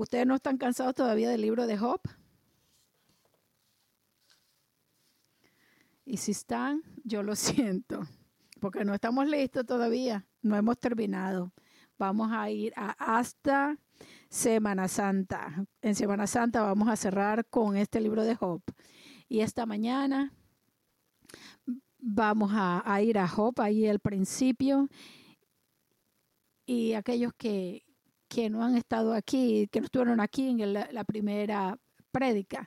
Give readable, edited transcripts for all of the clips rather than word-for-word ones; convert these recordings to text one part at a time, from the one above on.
¿Ustedes no están cansados todavía del libro de Job? Y si están, yo lo siento, porque no estamos listos todavía, no hemos terminado. Vamos a ir hasta Semana Santa. En Semana Santa vamos a cerrar con este libro de Job. Y esta mañana vamos a ir a Job, ahí al principio. Y aquellos que no han estado aquí, que no estuvieron aquí en la primera prédica,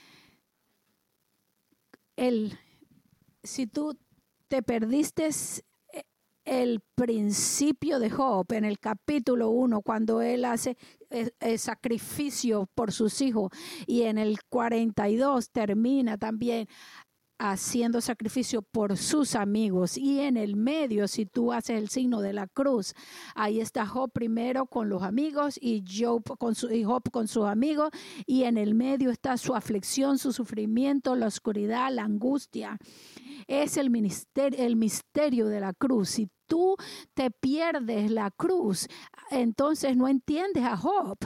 si tú te perdiste el principio de Job en el capítulo 1, cuando él hace el sacrificio por sus hijos, y en el 42 termina también haciendo sacrificio por sus amigos, y en el medio, si tú haces el signo de la cruz, ahí está Job primero con los amigos y Job con sus amigos, y en el medio está su aflicción, su sufrimiento, la oscuridad, la angustia. Es el misterio de la cruz. Si tú te pierdes la cruz, entonces no entiendes a Job.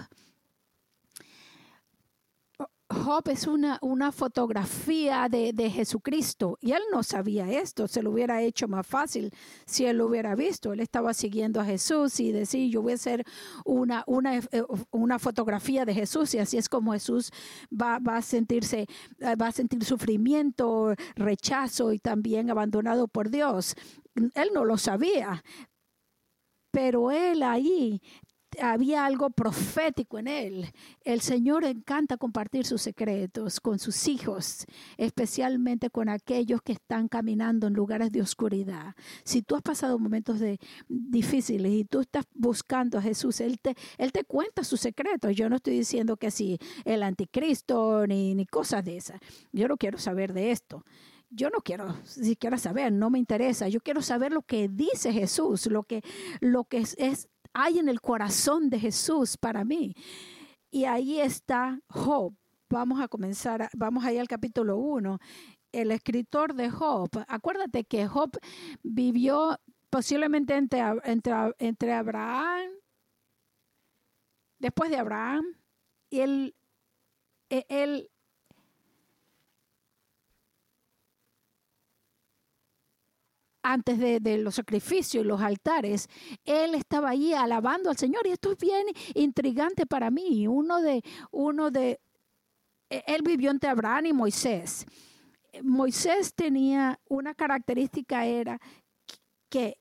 Job es una fotografía de Jesucristo, y él no sabía esto. Se lo hubiera hecho más fácil si él lo hubiera visto. Él estaba siguiendo a Jesús y decía, yo voy a hacer una fotografía de Jesús, y así es como Jesús va a sentir sufrimiento, rechazo y también abandonado por Dios. Él no lo sabía, pero él ahí había algo profético en él. El Señor encanta compartir sus secretos con sus hijos, especialmente con aquellos que están caminando en lugares de oscuridad. Si tú has pasado momentos difíciles y tú estás buscando a Jesús, Él te cuenta sus secretos. Yo no estoy diciendo que si el anticristo ni cosas de esas. Yo no quiero saber de esto. Yo no quiero siquiera saber, no me interesa. Yo quiero saber lo que dice Jesús, lo que hay en el corazón de Jesús para mí. Y ahí está Job. Vamos a ir al capítulo 1. El escritor de Job, acuérdate que Job vivió posiblemente entre Abraham, después de Abraham, y él antes de los sacrificios y los altares, él estaba allí alabando al Señor. Y esto es bien intrigante para mí. Él vivió entre Abraham y Moisés. Moisés tenía una característica, era que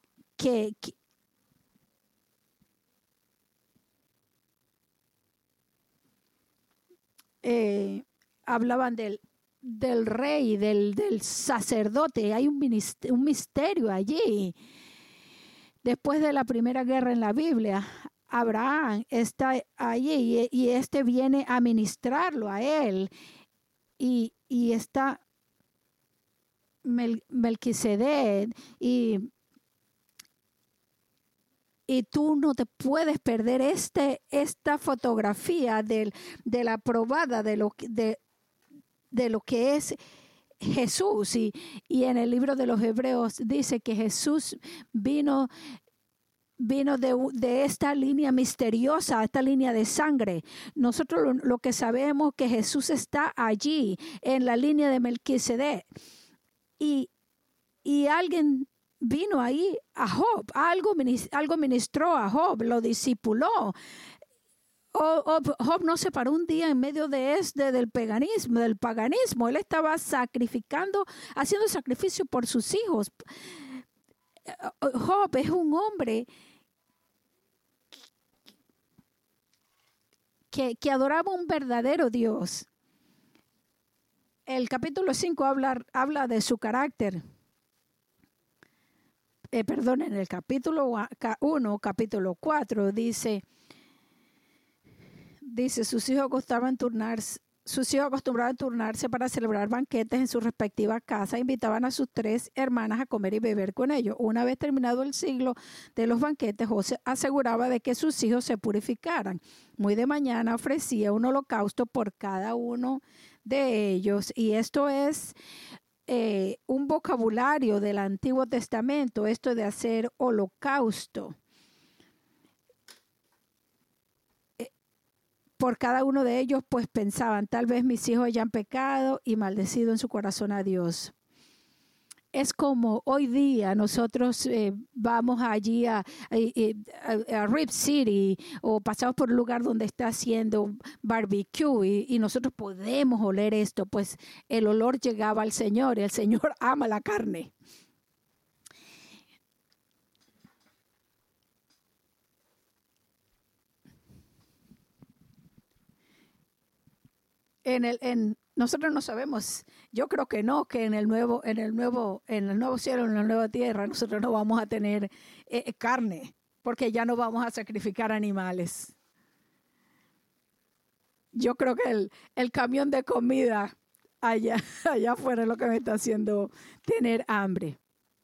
hablaban del rey, del sacerdote. Hay un misterio allí. Después de la primera guerra en la Biblia, Abraham está allí y viene a ministrarlo a él. Y está Melquisedec, y tú no te puedes perder esta fotografía de la probada de lo que es Jesús. Y en el libro de los Hebreos dice que Jesús vino de esta línea misteriosa, esta línea de sangre. Nosotros lo que sabemos que Jesús está allí en la línea de Melquisedec, y alguien vino ahí a Job, algo ministró a Job, lo discipuló. Job no se paró un día en medio del paganismo. Él estaba haciendo sacrificio por sus hijos. Job es un hombre que adoraba un verdadero Dios. El capítulo 5 habla de su carácter. En el capítulo 1, capítulo 4, dice, sus hijos acostumbraban turnarse para celebrar banquetes en sus respectivas casas. Invitaban a sus 3 hermanas a comer y beber con ellos. Una vez terminado el siglo de los banquetes, José aseguraba de que sus hijos se purificaran. Muy de mañana ofrecía un holocausto por cada uno de ellos. Y esto es un vocabulario del Antiguo Testamento, esto de hacer holocausto. por cada uno de ellos, pues pensaban, tal vez mis hijos hayan pecado y maldecido en su corazón a Dios. Es como hoy día nosotros vamos allí a Rip City o pasamos por un lugar donde está haciendo barbecue y nosotros podemos oler esto, pues el olor llegaba al Señor y el Señor ama la carne. Nosotros no sabemos, yo creo que no, que en el nuevo cielo, en la nueva tierra, nosotros no vamos a tener carne, porque ya no vamos a sacrificar animales. Yo creo que el camión de comida allá afuera es lo que me está haciendo tener hambre.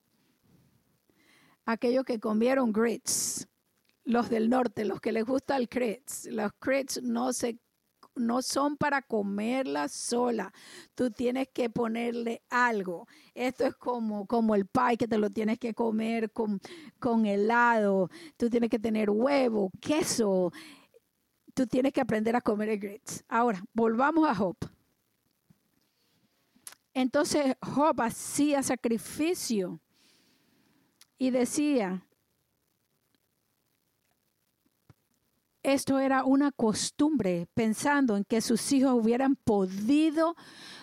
Aquellos que comieron grits, los del norte, los que les gusta el grits, los grits no son para comerla sola. Tú tienes que ponerle algo. Esto es como el pie que te lo tienes que comer con helado. Tú tienes que tener huevo, queso. Tú tienes que aprender a comer el grits. Ahora, volvamos a Job. Entonces Job hacía sacrificio y decía, esto era una costumbre, pensando en que sus hijos hubieran podido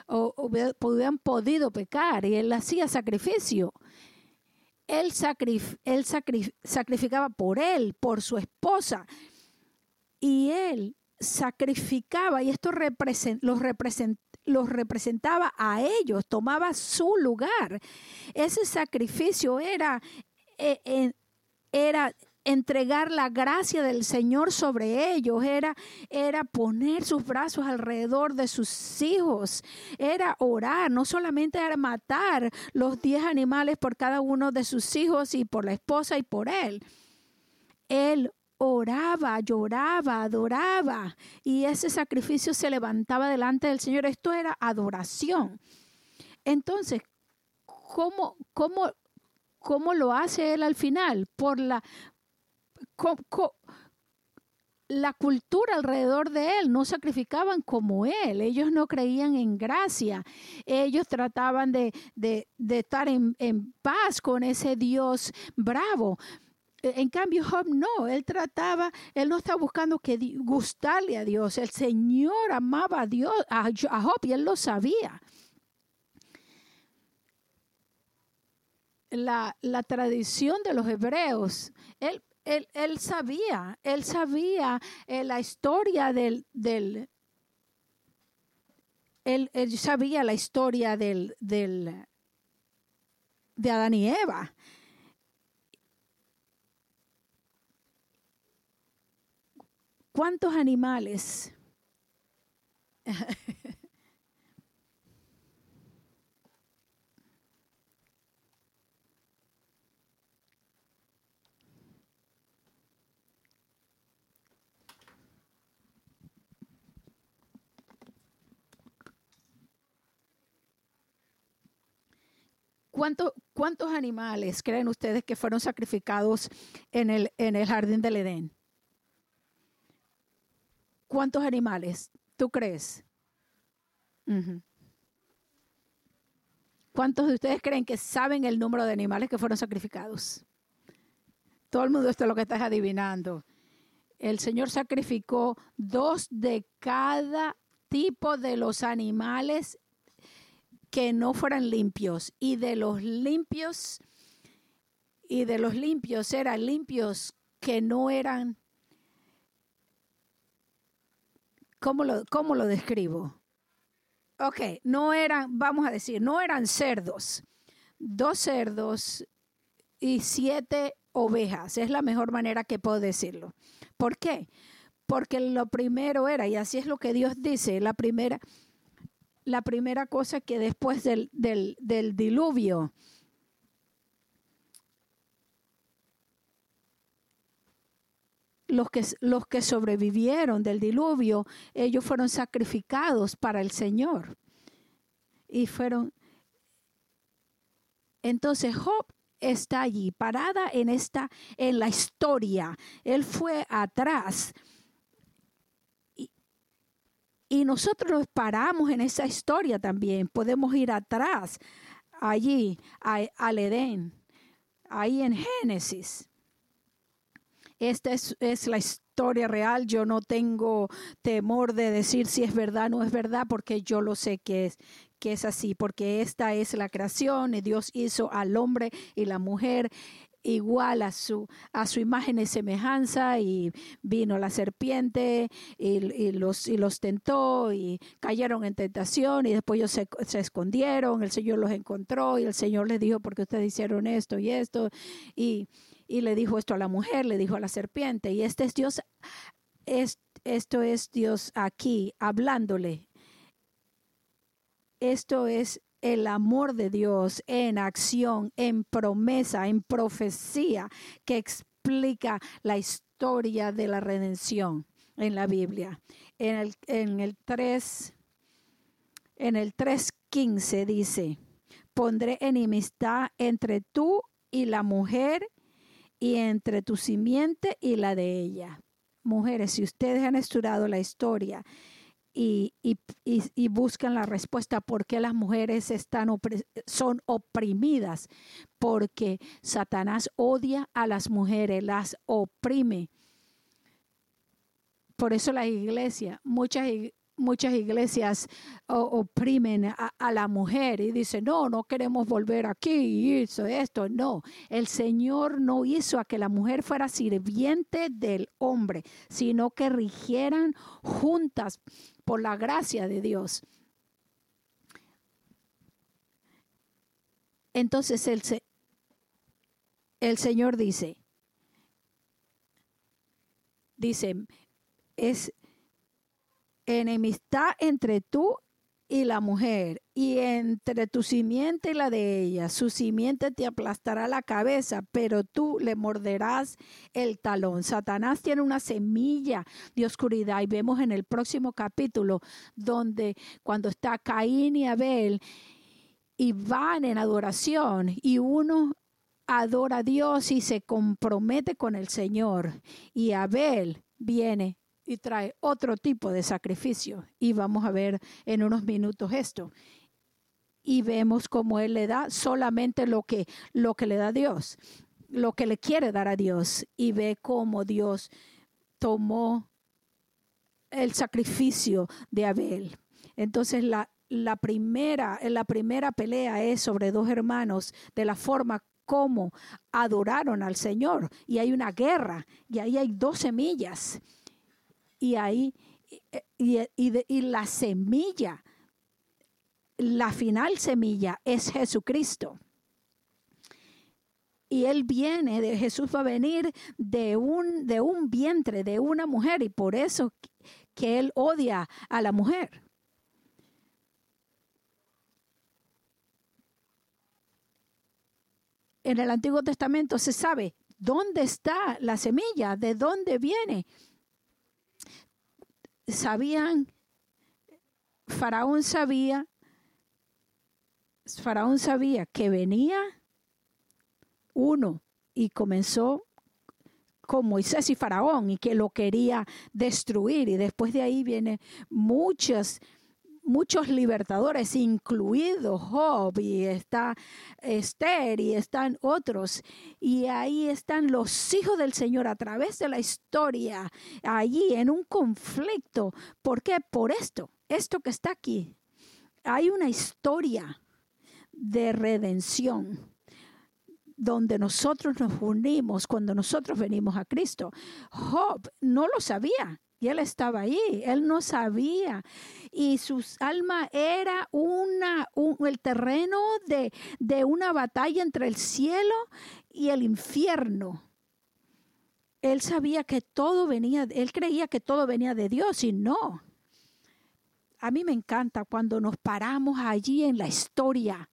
pecar, y él hacía sacrificio. Él sacrificaba por él, por su esposa, y él sacrificaba, y esto los representaba a ellos, tomaba su lugar. Ese sacrificio era entregar la gracia del Señor sobre ellos, era poner sus brazos alrededor de sus hijos, era orar, no solamente era matar los 10 animales por cada uno de sus hijos y por la esposa y por él. Él oraba, lloraba, adoraba, y ese sacrificio se levantaba delante del Señor. Esto era adoración. Entonces, ¿cómo lo hace él al final? Por la cultura alrededor de él. No sacrificaban como él. Ellos no creían en gracia. Ellos trataban de estar en paz con ese Dios bravo. En cambio, Job no. Él no estaba buscando gustarle a Dios. El Señor amaba a Dios, a Job, y él lo sabía. La tradición de los hebreos, él sabía la historia él sabía la historia de Adán y Eva. ¿Cuántos animales? ¿Cuántos animales creen ustedes que fueron sacrificados en el jardín del Edén? ¿Cuántos animales tú crees? Uh-huh. ¿Cuántos de ustedes creen que saben el número de animales que fueron sacrificados? Todo el mundo, esto es lo que estás adivinando. El Señor sacrificó 2 de cada tipo de los animales que no fueran limpios, y de los limpios eran limpios que no eran. ¿Cómo lo describo? Ok, no eran, vamos a decir, no eran cerdos. 2 cerdos y 7 ovejas. Es la mejor manera que puedo decirlo. ¿Por qué? Porque lo primero era, y así es lo que Dios dice, la primera cosa que después del diluvio, los que sobrevivieron del diluvio, ellos fueron sacrificados para el Señor. Y fueron. Entonces Job está allí, parada en la historia. Él fue atrás nosotros nos paramos en esa historia también. Podemos ir atrás, allí, al Edén, ahí en Génesis. Esta es la historia real. Yo no tengo temor de decir si es verdad o no es verdad, porque yo lo sé que es así, porque esta es la creación y Dios hizo al hombre y la mujer igual a su imagen y semejanza, y vino la serpiente y los tentó y cayeron en tentación, y después ellos se escondieron, el Señor los encontró y el Señor les dijo: porque ustedes hicieron esto y esto, y le dijo esto a la mujer, le dijo a la serpiente, y este es Dios, esto es Dios aquí hablándole. Esto es el amor de Dios en acción, en promesa, en profecía, que explica la historia de la redención en la Biblia. En el 3:15 dice: pondré enemistad entre tú y la mujer, y entre tu simiente y la de ella. Mujeres, si ustedes han estudiado la historia y buscan la respuesta por qué las mujeres son oprimidas, porque Satanás odia a las mujeres, las oprime. Por eso la iglesia, muchas iglesias oprimen a la mujer y dicen: no queremos volver aquí y hizo esto. No, el Señor no hizo a que la mujer fuera sirviente del hombre, sino que rigieran juntas por la gracia de Dios. Entonces el Señor dice, es enemistad entre tú y la mujer, y entre tu simiente y la de ella. Su simiente te aplastará la cabeza, pero tú le morderás el talón. Satanás tiene una semilla de oscuridad, y vemos en el próximo capítulo donde cuando está Caín y Abel y van en adoración, y uno adora a Dios y se compromete con el Señor, y Abel viene y trae otro tipo de sacrificio, y vamos a ver en unos minutos esto, y vemos cómo él le da solamente lo que le da a Dios, lo que le quiere dar a Dios, y ve cómo Dios tomó el sacrificio de Abel. Entonces la primera pelea es sobre dos hermanos, de la forma como adoraron al Señor, y hay una guerra, y ahí hay dos semillas. Y ahí, y la semilla, la final semilla es Jesucristo. Y Jesús va a venir de un vientre, de una mujer, y por eso que él odia a la mujer. En el Antiguo Testamento se sabe dónde está la semilla, de dónde viene. Faraón sabía que venía uno, y comenzó con Moisés y Faraón, y que lo quería destruir, y después de ahí vienen muchos libertadores, incluido Job, y está Esther, y están otros, y ahí están los hijos del Señor a través de la historia, allí en un conflicto. ¿Por qué? Por esto que está aquí. Hay una historia de redención donde nosotros nos unimos cuando nosotros venimos a Cristo. Job no lo sabía, y él estaba ahí, él no sabía, y su alma era el terreno de una batalla entre el cielo y el infierno. Él sabía que él creía que todo venía de Dios, y no. A mí me encanta cuando nos paramos allí en la historia.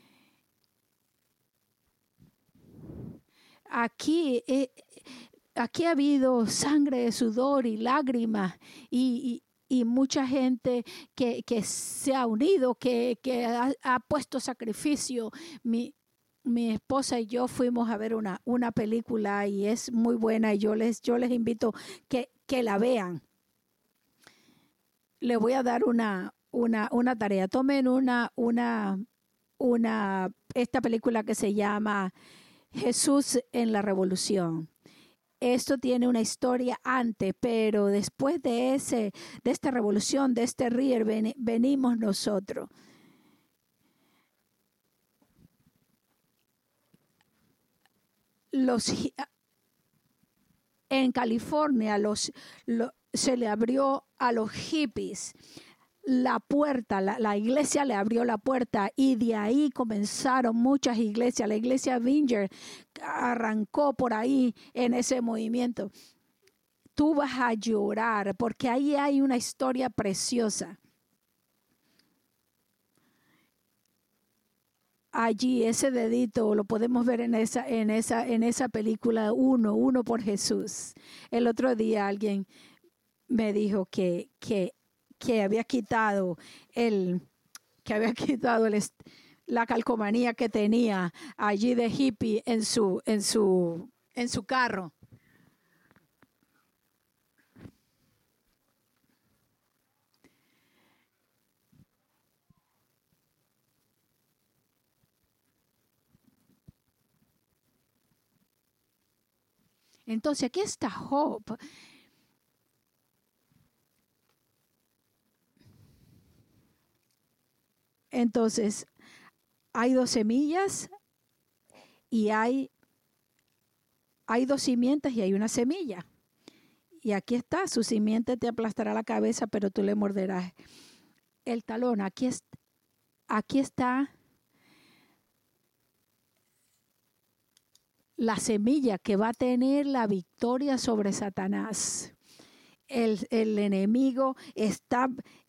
Aquí ha habido sangre, sudor y lágrimas, y mucha gente que se ha unido, que ha puesto sacrificio. Mi esposa y yo fuimos a ver una película, y es muy buena, y yo les invito que la vean. le voy a dar una tarea. Tomen esta película que se llama Jesús en la Revolución. Esto tiene una historia antes, pero después de esta revolución, de este río, venimos nosotros. En California se le abrió a los hippies la puerta, la iglesia le abrió la puerta y de ahí comenzaron muchas iglesias. La iglesia Vineyard arrancó por ahí en ese movimiento. Tú vas a llorar porque ahí hay una historia preciosa. Allí ese dedito lo podemos ver en esa película, uno por Jesús. El otro día alguien me dijo que había quitado la calcomanía que tenía allí de hippie en su carro. Entonces aquí está Job. Entonces, hay 2 semillas y hay 2 simientes y hay una semilla. Y aquí está, su simiente te aplastará la cabeza, pero tú le morderás el talón. Aquí está la semilla que va a tener la victoria sobre Satanás. El enemigo está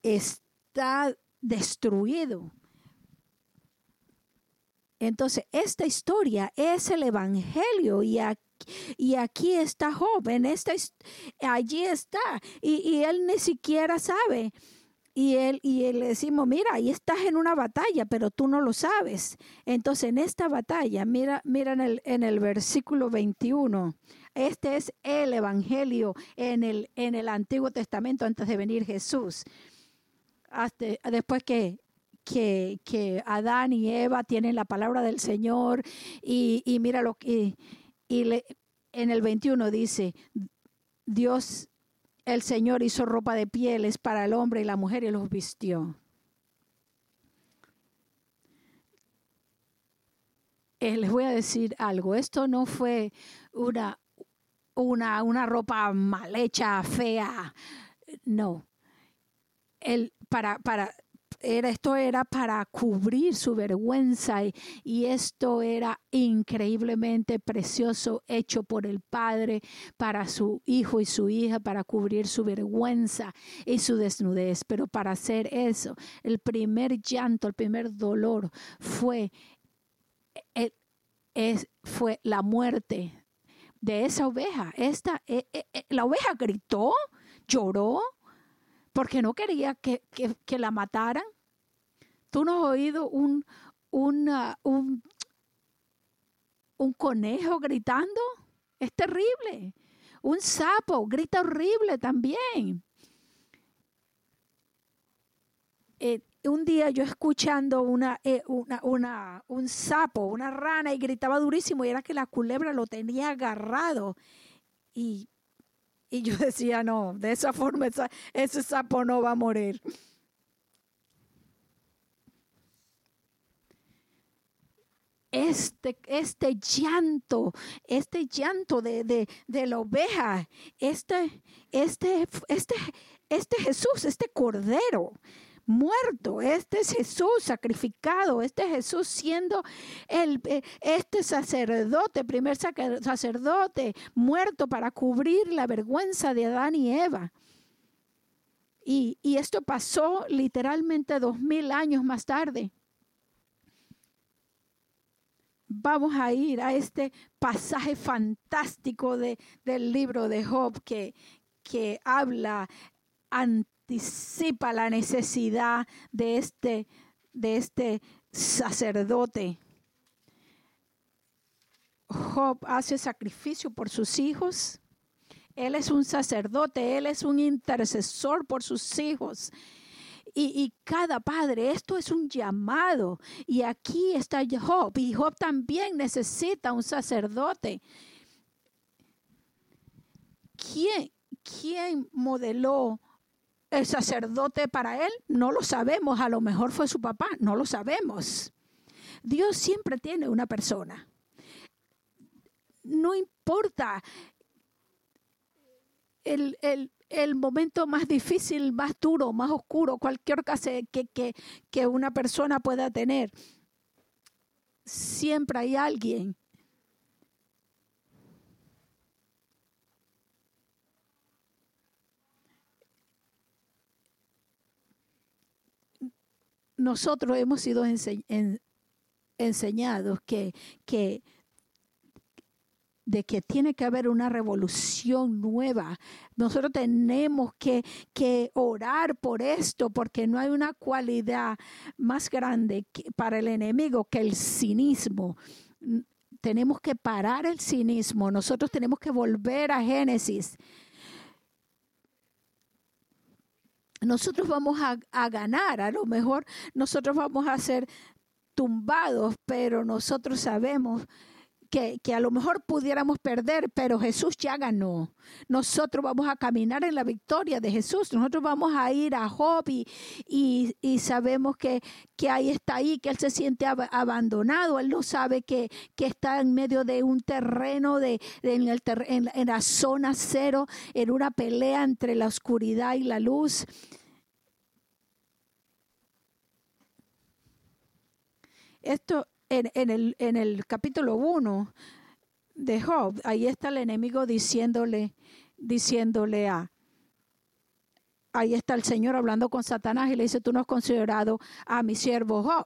destruido. Entonces, esta historia es el evangelio y aquí está Job, allí está, y él ni siquiera sabe. Y él le decimos, mira, ahí estás en una batalla, pero tú no lo sabes. Entonces, en esta batalla, mira en el versículo 21. Este es el evangelio en el Antiguo Testamento antes de venir Jesús. Después que Adán y Eva tienen la palabra del Señor y mira lo que en el 21 dice, Dios, el Señor hizo ropa de pieles para el hombre y la mujer y los vistió. Les voy a decir algo, esto no fue una ropa mal hecha, fea, no. Esto era para cubrir su vergüenza y esto era increíblemente precioso, hecho por el Padre para su hijo y su hija, para cubrir su vergüenza y su desnudez. Pero para hacer eso, el primer llanto, el primer dolor fue la muerte de esa oveja. La oveja gritó, lloró, porque no quería que la mataran. ¿Tú no has oído un conejo gritando? Es terrible. Un sapo grita horrible también. Un día yo escuchando un sapo, una rana, y gritaba durísimo, y era que la culebra lo tenía agarrado. Y yo decía, no, de esa forma ese sapo no va a morir. Este llanto de la oveja, este Jesús, este cordero muerto, este es Jesús sacrificado, este Jesús siendo este sacerdote, primer sacerdote muerto para cubrir la vergüenza de Adán y Eva. Y esto pasó literalmente 2000 años más tarde. Vamos a ir a este pasaje fantástico del libro de Job que anticipa la necesidad de este sacerdote. Job hace sacrificio por sus hijos. Él es un sacerdote, Él es un intercesor por sus hijos. Y cada padre, esto es un llamado. Y aquí está Job. Y Job también necesita un sacerdote. ¿Quién modeló el sacerdote para él? No lo sabemos. A lo mejor fue su papá. No lo sabemos. Dios siempre tiene una persona. No importa el momento más difícil, más duro, más oscuro, cualquier caso que una persona pueda tener. Siempre hay alguien. Nosotros hemos sido enseñados de que tiene que haber una revolución nueva. Nosotros tenemos que orar por esto, porque no hay una cualidad más grande para el enemigo que el cinismo. Tenemos que parar el cinismo. Nosotros tenemos que volver a Génesis. Nosotros vamos a ganar. A lo mejor nosotros vamos a ser tumbados, pero nosotros sabemos que a lo mejor pudiéramos perder, pero Jesús ya ganó. Nosotros vamos a caminar en la victoria de Jesús. Nosotros vamos a ir a Job y sabemos que ahí está ahí, que él se siente abandonado. Él no sabe que está en medio de un terreno, en la zona cero, en una pelea entre la oscuridad y la luz. Esto en el capítulo 1 de Job, ahí está el enemigo diciéndole ahí está el Señor hablando con Satanás y le dice, tú no has considerado a mi siervo Job.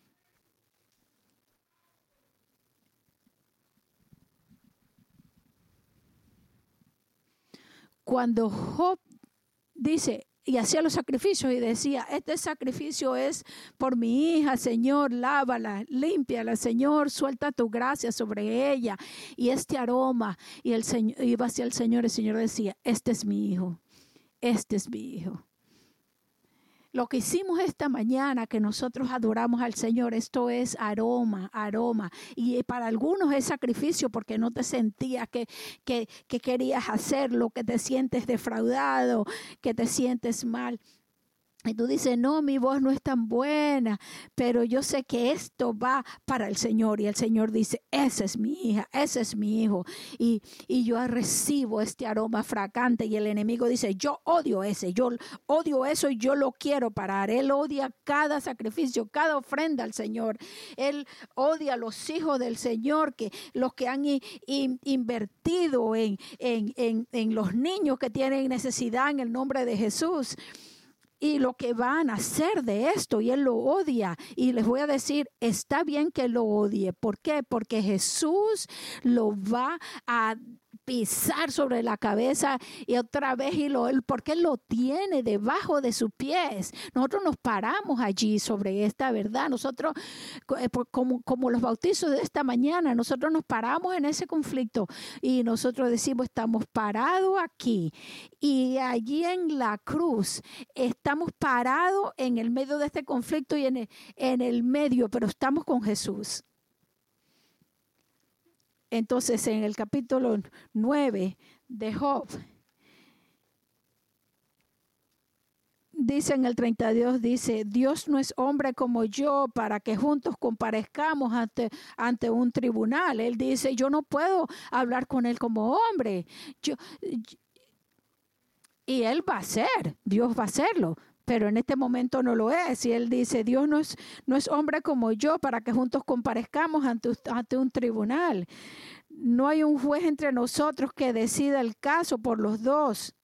Cuando Job dice, y hacía los sacrificios y decía, este sacrificio es por mi hija, Señor, lávala, límpiala, Señor, suelta tu gracia sobre ella. Y este aroma, y el Señor iba hacia el Señor decía, este es mi hijo, este es mi hijo. Lo que hicimos esta mañana, que nosotros adoramos al Señor, esto es aroma. Y para algunos es sacrificio porque no te sentías que querías hacerlo, que te sientes defraudado, que te sientes mal. Y tú dices, no, mi voz no es tan buena, pero yo sé que esto va para el Señor. Y el Señor dice, esa es mi hija, ese es mi hijo. Y yo recibo este aroma fragante. Y el enemigo dice, yo odio yo odio eso y yo lo quiero parar. Él odia cada sacrificio, cada ofrenda al Señor. Él odia a los hijos del Señor, que los que han invertido en los niños que tienen necesidad en el nombre de Jesús. Y lo que van a hacer de esto, y él lo odia. Y les voy a decir, está bien que lo odie. ¿Por qué? Porque Jesús lo va a pisar sobre la cabeza y otra vez, porque él lo tiene debajo de sus pies. Nosotros nos paramos allí sobre esta verdad. Nosotros, como los bautizos de esta mañana, nosotros nos paramos en ese conflicto y nosotros decimos, estamos parados aquí y allí en la cruz estamos parados en el medio de este conflicto y en el medio, pero estamos con Jesús. Entonces, en el capítulo 9 de Job, dice en el 32, dice, Dios no es hombre como yo para que juntos comparezcamos ante un tribunal. Él dice, yo no puedo hablar con él como hombre. Y él va a ser, Dios va a hacerlo. Pero en este momento no lo es. Y él dice, Dios no es hombre como yo para que juntos comparezcamos ante un tribunal. No hay un juez entre nosotros que decida el caso por los dos.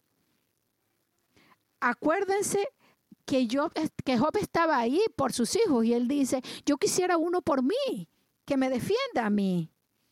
Acuérdense que Job estaba ahí por sus hijos. Y él dice, yo quisiera uno por mí, que me defienda a mí.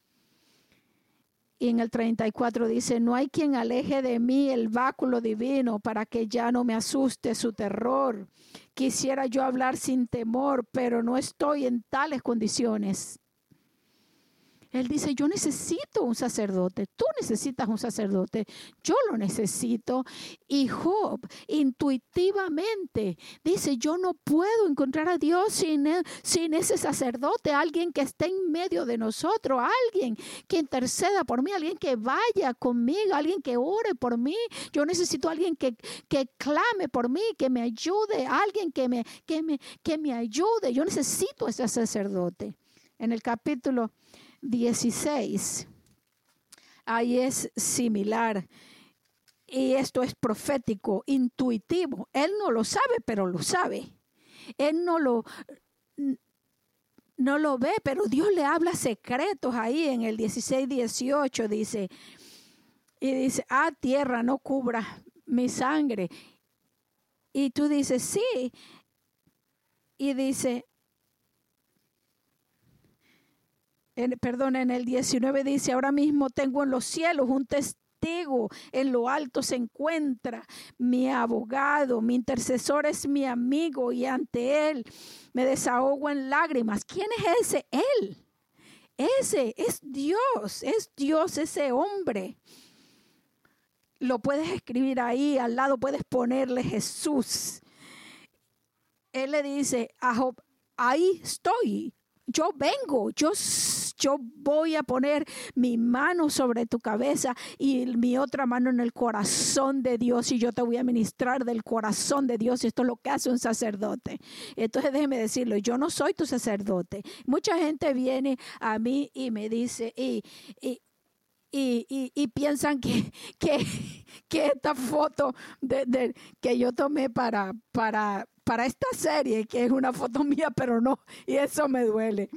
Y en el 34 dice, no hay quien aleje de mí el báculo divino para que ya no me asuste su terror. Quisiera yo hablar sin temor, pero no estoy en tales condiciones. Él dice, yo necesito un sacerdote, tú necesitas un sacerdote, yo lo necesito. Y Job intuitivamente dice, yo no puedo encontrar a Dios sin ese sacerdote, alguien que esté en medio de nosotros, alguien que interceda por mí, alguien que vaya conmigo, alguien que ore por mí. Yo necesito a alguien que clame por mí, que me ayude, alguien que me ayude. Yo necesito ese sacerdote. En el capítulo 16, ahí es similar. Y esto es profético, intuitivo. Él no lo sabe, pero lo sabe. Él no lo ve, pero Dios le habla secretos ahí en el 16:18 dice. Y dice, tierra, no cubra mi sangre. Y tú dices, sí. Y dice, en el 19 dice, ahora mismo tengo en los cielos un testigo, en lo alto se encuentra mi abogado, mi intercesor es mi amigo y ante él me desahogo en lágrimas. ¿Quién es ese? Él. Ese es Dios ese hombre. Lo puedes escribir ahí, al lado puedes ponerle Jesús. Él le dice a Job, ahí estoy, yo vengo, yo voy a poner mi mano sobre tu cabeza y mi otra mano en el corazón de Dios y yo te voy a ministrar del corazón de Dios. Esto es lo que hace un sacerdote. Entonces déjeme decirlo, yo no soy tu sacerdote. Mucha gente viene a mí y me dice, y piensan que esta foto que yo tomé para esta serie, que es una foto mía, pero no, y eso me duele.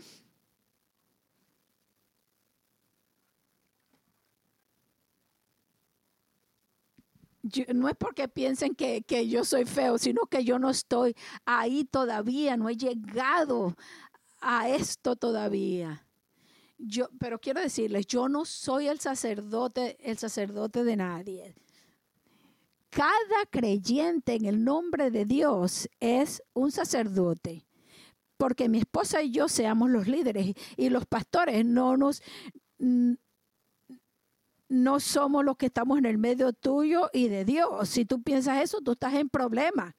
No es porque piensen que yo soy feo, sino que yo no estoy ahí todavía, no he llegado a esto todavía. Pero quiero decirles, yo no soy el sacerdote de nadie. Cada creyente en el nombre de Dios es un sacerdote, porque mi esposa y yo seamos los líderes y los pastores no somos los que estamos en el medio tuyo y de Dios. Si tú piensas eso, tú estás en problema.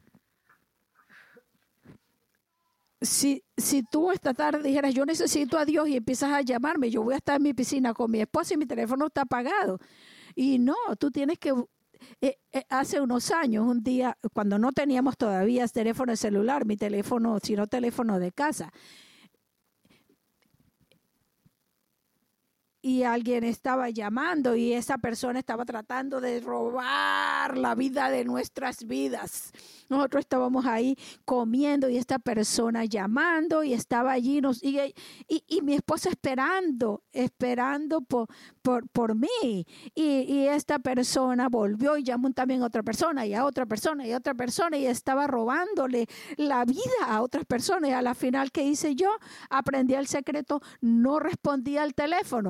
Si tú esta tarde dijeras, yo necesito a Dios y empiezas a llamarme, yo voy a estar en mi piscina con mi esposa y mi teléfono está apagado. Y no, tú tienes que... hace unos años, un día, cuando no teníamos todavía teléfono celular, mi teléfono, sino teléfono de casa, y alguien estaba llamando y esa persona estaba tratando de robar la vida de nuestras vidas. Nosotros estábamos ahí comiendo y esta persona llamando y estaba allí y mi esposa esperando por mí. Y esta persona volvió y llamó también a otra persona y a otra persona y a otra persona y estaba robándole la vida a otras personas. Y a la final, ¿qué hice yo? Aprendí el secreto, no respondí al teléfono.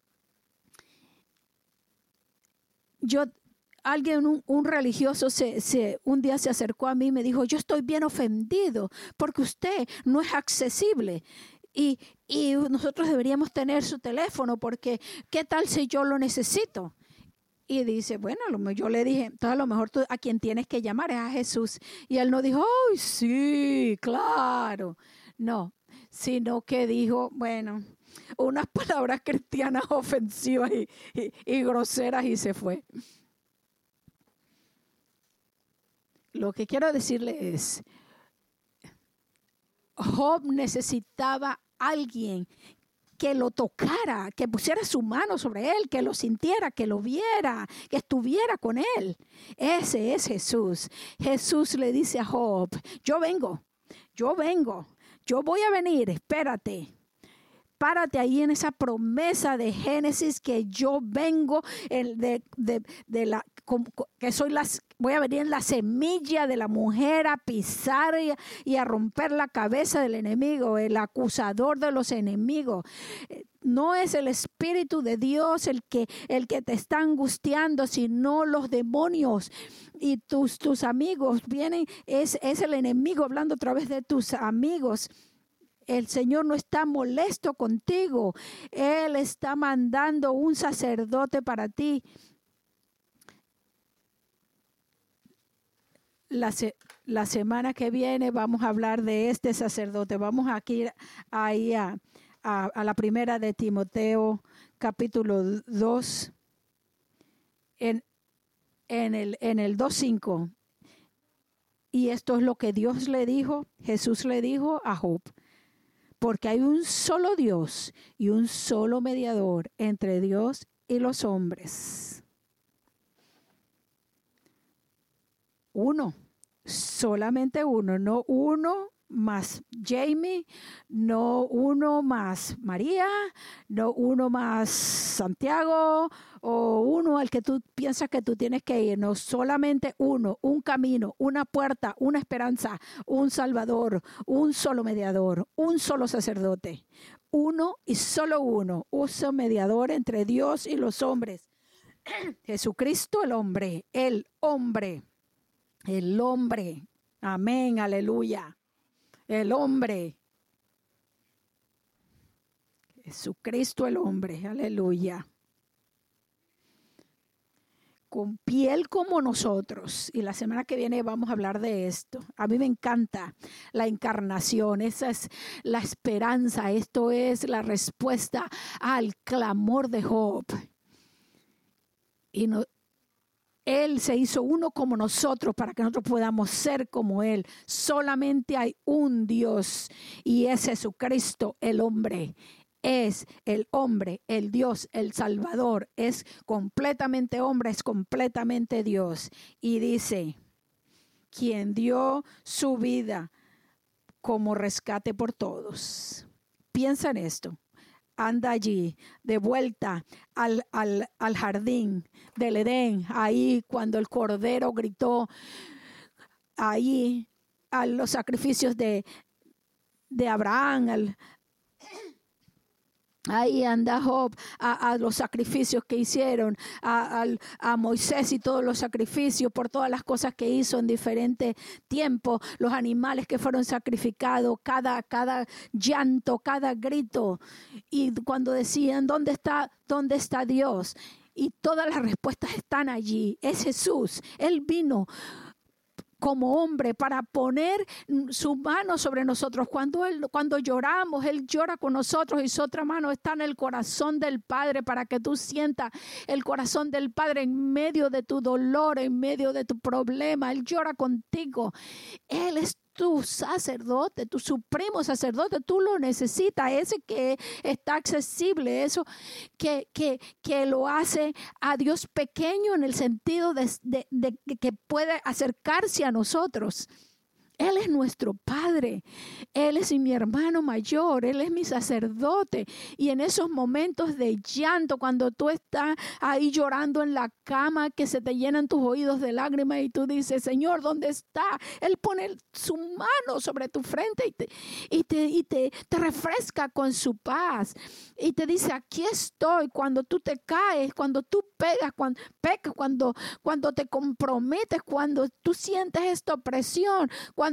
Un religioso un día se acercó a mí y me dijo, yo estoy bien ofendido porque usted no es accesible y nosotros deberíamos tener su teléfono porque ¿qué tal si yo lo necesito? Y dice, bueno, yo le dije, entonces a lo mejor tú a quien tienes que llamar es a Jesús. Y él no dijo, ¡ay, sí, claro! No, sino que dijo, bueno, unas palabras cristianas ofensivas y groseras y se fue. Lo que quiero decirle es, Job necesitaba a alguien que lo tocara, que pusiera su mano sobre él, que lo sintiera, que lo viera, que estuviera con él. Ese es Jesús. Jesús le dice a Job, yo vengo, yo voy a venir, espérate. Párate ahí en esa promesa de Génesis que yo vengo voy a venir en la semilla de la mujer a pisar y a romper la cabeza del enemigo, el acusador de los enemigos. No es el Espíritu de Dios el que te está angustiando, sino los demonios. Y tus amigos vienen, es el enemigo hablando a través de tus amigos. El Señor no está molesto contigo. Él está mandando un sacerdote para ti. La semana que viene vamos a hablar de este sacerdote. Vamos aquí ahí a la primera de Timoteo, capítulo 2, en el 2:5. Y esto es lo que Dios le dijo, Jesús le dijo a Job. Porque hay un solo Dios y un solo mediador entre Dios y los hombres. Uno, solamente uno, no uno más Jamie, no uno más María, no uno más Santiago o uno al que tú piensas que tú tienes que ir, no, solamente uno, un camino, una puerta, una esperanza, un salvador, un solo mediador, un solo sacerdote, uno y solo uno, un mediador entre Dios y los hombres. Jesucristo el hombre, el hombre. El hombre, amén, aleluya, el hombre, Jesucristo el hombre, aleluya, con piel como nosotros. Y la semana que viene vamos a hablar de esto. A mí me encanta la encarnación, esa es la esperanza, esto es la respuesta al clamor de Job. Y no, Él se hizo uno como nosotros para que nosotros podamos ser como Él. Solamente hay un Dios y es Jesucristo, el hombre. Es el hombre, el Dios, el Salvador. Es completamente hombre, es completamente Dios. Y dice, quien dio su vida como rescate por todos. Piensa en esto. Anda allí, de vuelta al jardín del Edén, ahí cuando el Cordero gritó, ahí a los sacrificios de Abraham, ahí anda Job, a los sacrificios que hicieron, a Moisés y todos los sacrificios por todas las cosas que hizo en diferentes tiempos, los animales que fueron sacrificados, cada llanto, cada grito. Y cuando decían, ¿dónde está Dios? Y todas las respuestas están allí. Es Jesús. Él vino como hombre para poner su mano sobre nosotros. Cuando lloramos, Él llora con nosotros y su otra mano está en el corazón del Padre para que tú sientas el corazón del Padre en medio de tu dolor, en medio de tu problema. Él llora contigo. Él es tu sacerdote, tu supremo sacerdote. Tú lo necesitas, ese que está accesible, eso que lo hace a Dios pequeño en el sentido de que puede acercarse a nosotros. Él es nuestro Padre, Él es mi hermano mayor, Él es mi sacerdote. Y en esos momentos de llanto, cuando tú estás ahí llorando en la cama, que se te llenan tus oídos de lágrimas y tú dices, Señor, ¿dónde está? Él pone su mano sobre tu frente y te refresca con su paz. Y te dice, aquí estoy. Cuando tú te caes, cuando tú pecas, cuando te comprometes, cuando tú sientes esta opresión,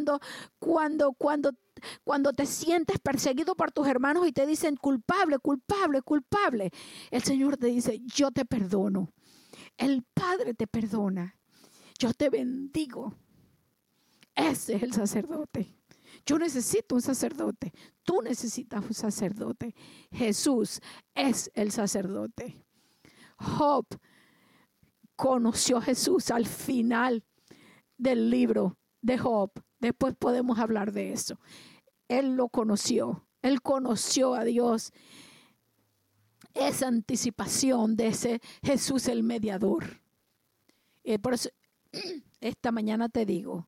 cuando te sientes perseguido por tus hermanos y te dicen culpable, culpable, culpable, el Señor te dice, yo te perdono. El Padre te perdona. Yo te bendigo. Ese es el sacerdote. Yo necesito un sacerdote. Tú necesitas un sacerdote. Jesús es el sacerdote. Job conoció a Jesús al final del libro de Job. Después podemos hablar de eso. Él lo conoció. Él conoció a Dios. Esa anticipación de ese Jesús el mediador. Por eso esta mañana te digo,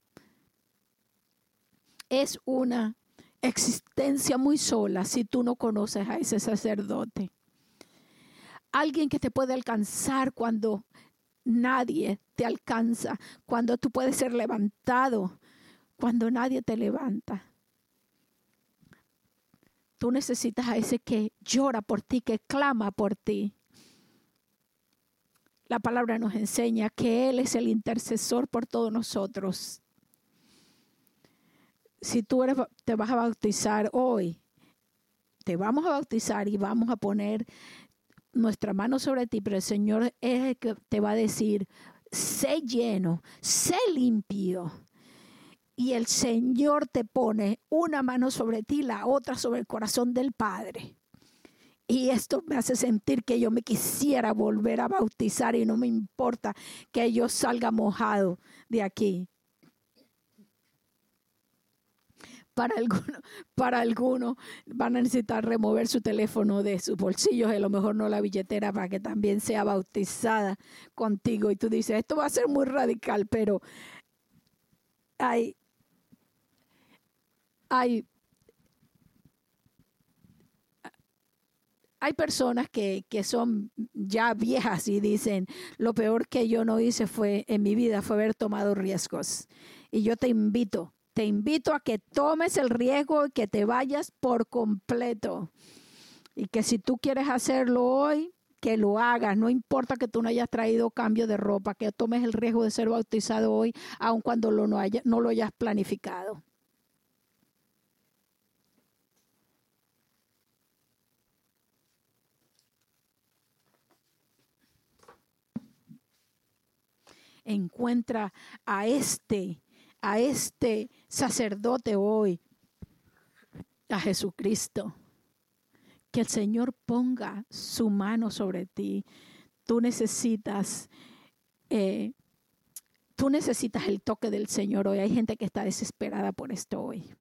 es una existencia muy sola si tú no conoces a ese sacerdote. Alguien que te puede alcanzar cuando nadie te alcanza, cuando tú puedes ser levantado, cuando nadie te levanta. Tú necesitas a ese que llora por ti, que clama por ti. La palabra nos enseña que Él es el intercesor por todos nosotros. Si tú te vas a bautizar hoy, te vamos a bautizar y vamos a poner nuestra mano sobre ti, pero el Señor es el que te va a decir, sé lleno, sé limpio. Y el Señor te pone una mano sobre ti, la otra sobre el corazón del Padre. Y esto me hace sentir que yo me quisiera volver a bautizar y no me importa que yo salga mojado de aquí. Para algunos van a necesitar remover su teléfono de sus bolsillos, a lo mejor no la billetera, para que también sea bautizada contigo. Y tú dices, esto va a ser muy radical, pero hay personas que son ya viejas y dicen, lo peor que yo no hice en mi vida fue haber tomado riesgos. Y yo te invito a que tomes el riesgo y que te vayas por completo. Y que si tú quieres hacerlo hoy, que lo hagas. No importa que tú no hayas traído cambio de ropa, que tomes el riesgo de ser bautizado hoy, aun cuando no lo hayas planificado. Encuentra a este sacerdote hoy, a Jesucristo. Que el Señor ponga su mano sobre ti. Tú necesitas el toque del Señor hoy. Hay gente que está desesperada por esto hoy.